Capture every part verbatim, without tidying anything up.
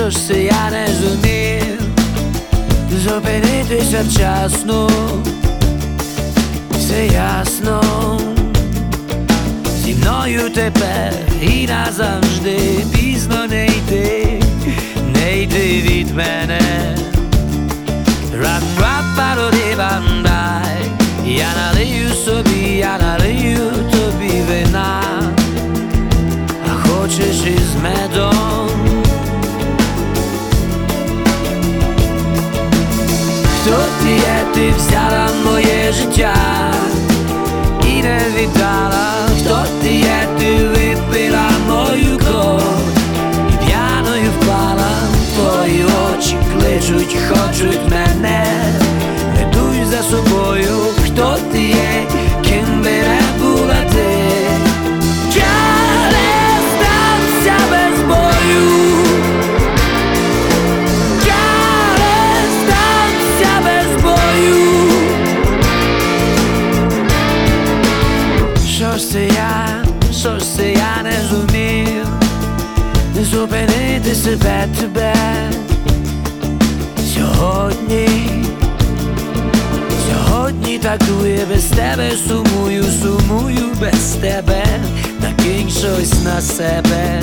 що ж це я не зумів зупинитися вчасно, все ясно, зі мною тепер і назавжди пізно не йти, не йти від мене. Рап-рап-паро-ди-бандай, я налию собі, я налию тобі вина, а хочеш із медом. Хто ти є, ти взяла моє життя і не віддала. Хто ти є, ти випила мою кров і п'яною впала. Твої очі кличуть, хочуть мене, ведуть за собою. Хто ти є, ким би не була ти, я не здамся без бою. Я не здамся без бою. Що ж це я, що ж це я не зумів зупинити себе, тебе сьогодні. Сьогодні такує без тебе, сумую, сумую без тебе, накинь щось на себе.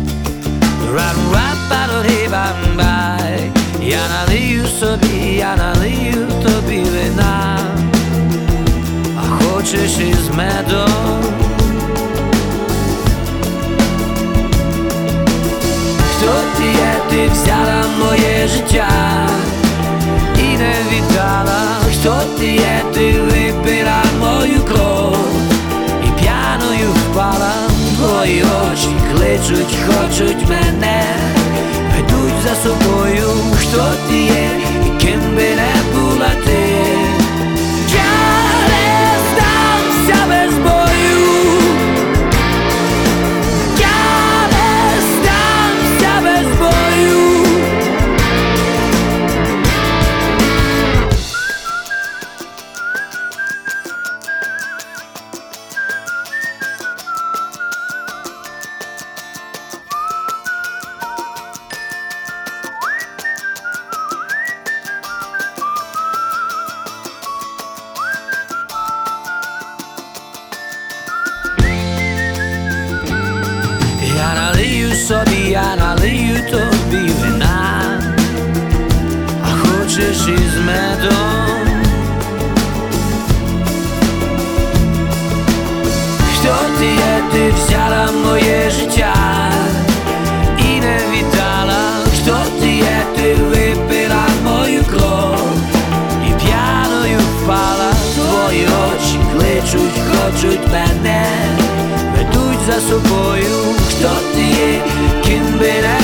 Рап-рап-паро-ди-бам-бай, я налию собі, я налию тобі вина, а хочеш із медом. Хто ти є, ти взяла моє життя і не віддала. Хто ти є, ти випила мою кров і п'яною впала. Твої очі кличуть, хочуть мене, ведуть за собою. Хто ти є, і ким би не була ти, я не здамся без бою. Я не здамся без бою. Я налию собі, я налию тобі вина, а хочеш із медом. Хто ти є, ти взяла моє життя і не віддала. Хто ти є, ти випила мою кров і п'яною впала. Твої очі кличуть, хочуть мене, ведуть за собою. Хто ти є, ким би не